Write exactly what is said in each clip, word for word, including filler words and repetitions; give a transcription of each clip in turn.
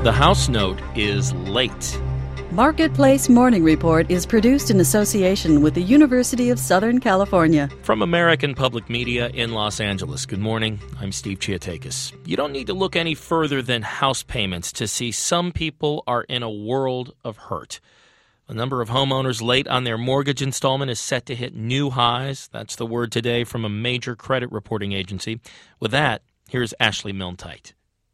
The House note is late. Marketplace Morning Report is produced in association with the University of Southern California. From American Public Media in Los Angeles, good morning. I'm Steve Chiatakis. You don't need to look any further than house payments to see some people are in a world of hurt. The number of homeowners late on their mortgage installment is set to hit new highs. That's the word today from a major credit reporting agency. With that, here's Ashley Milne-Tite.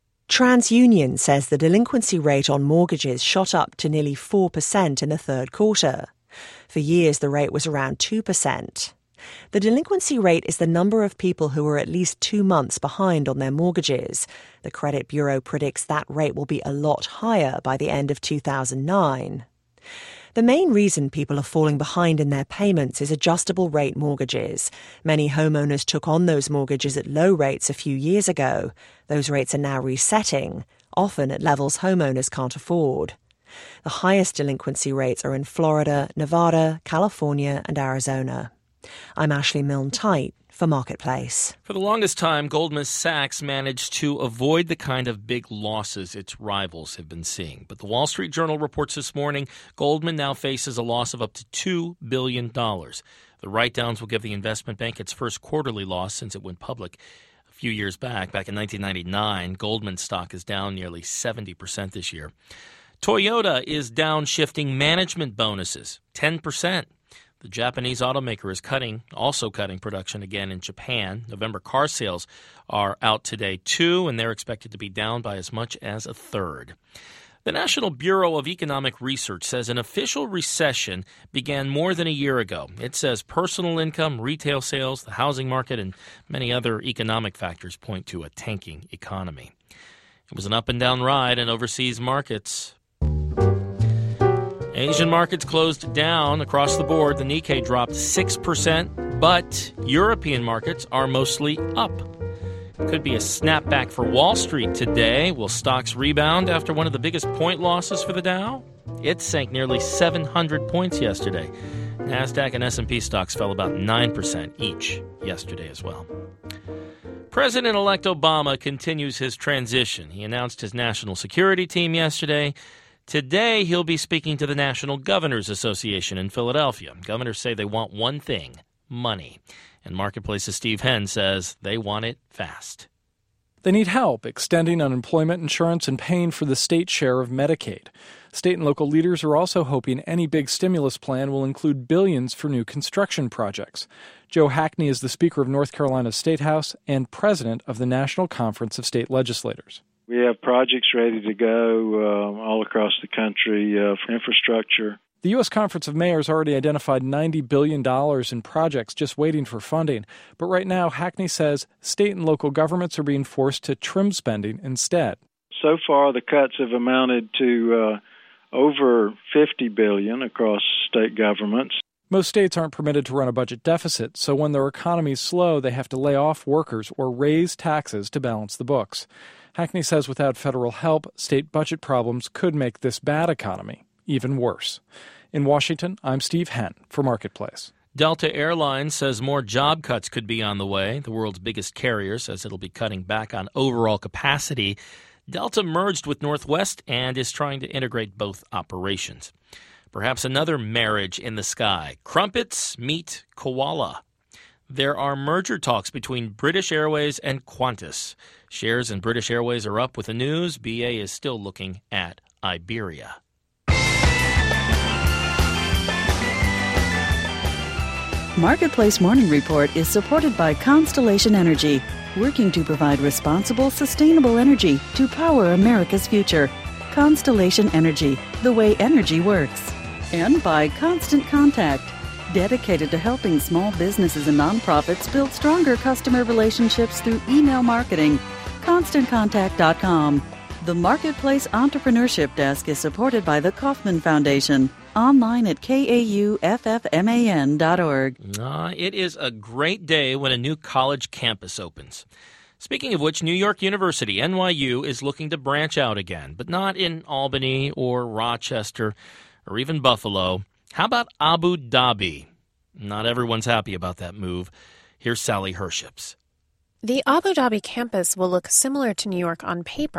TransUnion says the delinquency rate on mortgages shot up to nearly four percent in the third quarter. For years, the rate was around two percent. The delinquency rate is the number of people who are at least two months behind on their mortgages. The credit bureau predicts that rate will be a lot higher by the end of two thousand nine. The main reason people are falling behind in their payments is adjustable rate mortgages. Many homeowners took on those mortgages at low rates a few years ago. Those rates are now resetting, often at levels homeowners can't afford. The highest delinquency rates are in Florida, Nevada, California, and Arizona. I'm Ashley Milne-Tite for Marketplace. For the longest time, Goldman Sachs managed to avoid the kind of big losses its rivals have been seeing. But the Wall Street Journal reports this morning Goldman now faces a loss of up to two billion dollars. The write-downs will give the investment bank its first quarterly loss since it went public a few years back. Back in nineteen ninety-nine, Goldman stock is down nearly seventy percent this year. Toyota is downshifting management bonuses, ten percent. The Japanese automaker is cutting, also cutting production again in Japan. November car sales are out today, too, and they're expected to be down by as much as a third. The National Bureau of Economic Research says an official recession began more than a year ago. It says personal income, retail sales, the housing market, and many other economic factors point to a tanking economy. It was an up-and-down ride in overseas markets. Asian markets closed down across the board. The Nikkei dropped six percent, but European markets are mostly up. Could be a snapback for Wall Street today. Will stocks rebound after one of the biggest point losses for the Dow? It sank nearly seven hundred points yesterday. NASDAQ and S and P stocks fell about nine percent each yesterday as well. President-elect Obama continues his transition. He announced his national security team yesterday. Today, he'll be speaking to the National Governors Association in Philadelphia. Governors say they want one thing, money. And Marketplace's Steve Henn says they want it fast. They need help extending unemployment insurance and paying for the state share of Medicaid. State and local leaders are also hoping any big stimulus plan will include billions for new construction projects. Joe Hackney is the Speaker of North Carolina's State House and President of the National Conference of State Legislators. We have projects ready to go uh, all across the country uh, for infrastructure. The U S. Conference of Mayors already identified ninety billion dollars in projects just waiting for funding. But right now, Hackney says state and local governments are being forced to trim spending instead. So far, the cuts have amounted to uh, over fifty billion dollars across state governments. Most states aren't permitted to run a budget deficit, so when their economies slow, they have to lay off workers or raise taxes to balance the books. Hackney says without federal help, state budget problems could make this bad economy even worse. In Washington, I'm Steve Henn for Marketplace. Delta Airlines says more job cuts could be on the way. The world's biggest carrier says it'll be cutting back on overall capacity. Delta merged with Northwest and is trying to integrate both operations. Perhaps another marriage in the sky. Crumpets meet koala. There are merger talks between British Airways and Qantas. Shares in British Airways are up with the news. B A is still looking at Iberia. Marketplace Morning Report is supported by Constellation Energy, working to provide responsible, sustainable energy to power America's future. Constellation Energy, the way energy works. And by Constant Contact, dedicated to helping small businesses and nonprofits build stronger customer relationships through email marketing. constant contact dot com. The Marketplace Entrepreneurship Desk is supported by the Kauffman Foundation. Online at K A U F F M A N dot org. Uh, it is a great day when a new college campus opens. Speaking of which, New York University, N Y U, is looking to branch out again, but not in Albany or Rochester or even Buffalo. How about Abu Dhabi? Not everyone's happy about that move. Here's Sally Herships. The Abu Dhabi campus will look similar to New York on paper.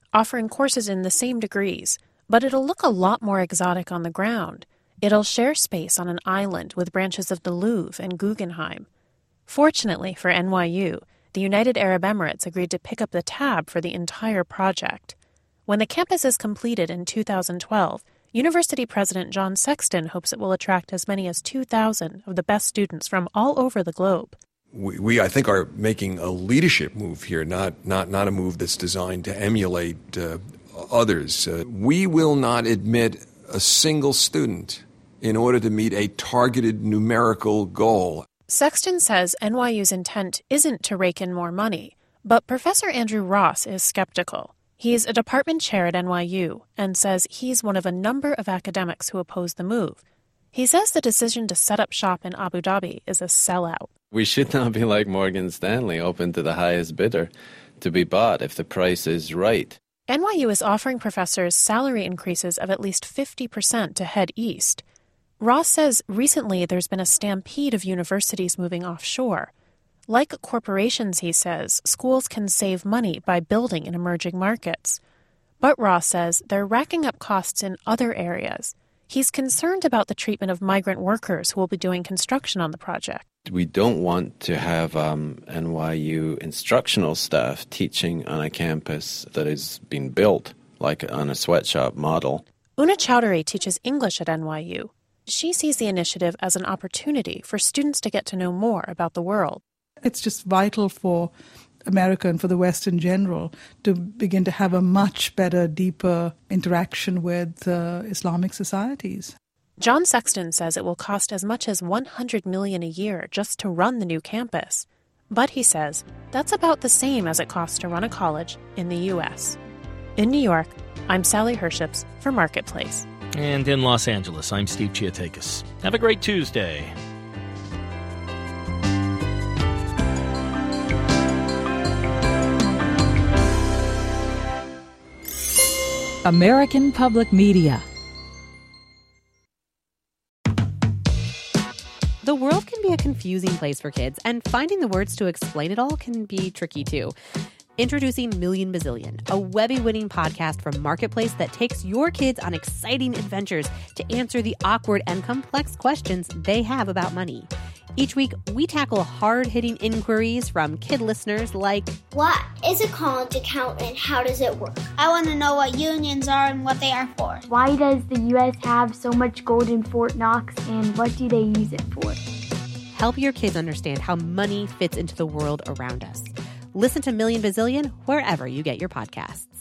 offering courses in the same degrees, but it'll look a lot more exotic on the ground. It'll share space on an island with branches of the Louvre and Guggenheim. Fortunately for N Y U, the United Arab Emirates agreed to pick up the tab for the entire project. When the campus is completed in two thousand twelve, University President John Sexton hopes it will attract as many as two thousand of the best students from all over the globe. We, we, I think, are making a leadership move here, not not, not a move that's designed to emulate uh, others. Uh, we will not admit a single student in order to meet a targeted numerical goal. Sexton says N Y U's intent isn't to rake in more money, but Professor Andrew Ross is skeptical. He's a department chair at N Y U and says he's one of a number of academics who oppose the move. He says the decision to set up shop in Abu Dhabi is a sellout. We should not be like Morgan Stanley, open to the highest bidder to be bought if the price is right. N Y U is offering professors salary increases of at least fifty percent to head east. Ross says recently there's been a stampede of universities moving offshore. Like corporations, he says, schools can save money by building in emerging markets. But Ross says they're racking up costs in other areas. He's concerned about the treatment of migrant workers who will be doing construction on the project. We don't want to have um, N Y U instructional staff teaching on a campus that is being built, like on a sweatshop model. Una Chowdhury teaches English at N Y U. She sees the initiative as an opportunity for students to get to know more about the world. It's just vital for America and for the West in general to begin to have a much better, deeper interaction with uh, Islamic societies. John Sexton says it will cost as much as one hundred million dollars a year just to run the new campus. But he says that's about the same as it costs to run a college in the U S. In New York, I'm Sally Herships for Marketplace. And in Los Angeles, I'm Steve Chiatakis. Have a great Tuesday. American Public Media. The world can be a confusing place for kids, and finding the words to explain it all can be tricky too. Introducing Million Bazillion, a Webby-winning podcast from Marketplace that takes your kids on exciting adventures to answer the awkward and complex questions they have about money. Each week, we tackle hard-hitting inquiries from kid listeners like, what is a college account and how does it work? I want to know what unions are and what they are for. Why does the U S have so much gold in Fort Knox and what do they use it for? Help your kids understand how money fits into the world around us. Listen to Million Bazillion wherever you get your podcasts.